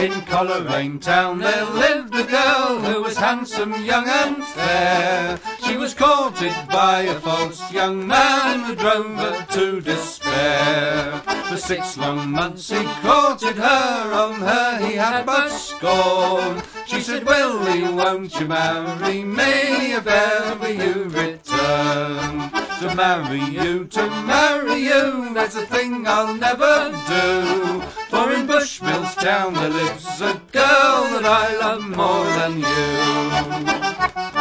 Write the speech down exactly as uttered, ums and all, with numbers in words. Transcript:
In Coleraine town there lived a girl who was handsome, young and fair. She was courted by a false young man who drove her to despair. For six long months he courted her, on her he had but scorn. She said, Willie, won't you marry me if ever you return? To marry you, to marry you, that's a thing I'll never do. For in Bushmills town there lives a girl that I love more than you.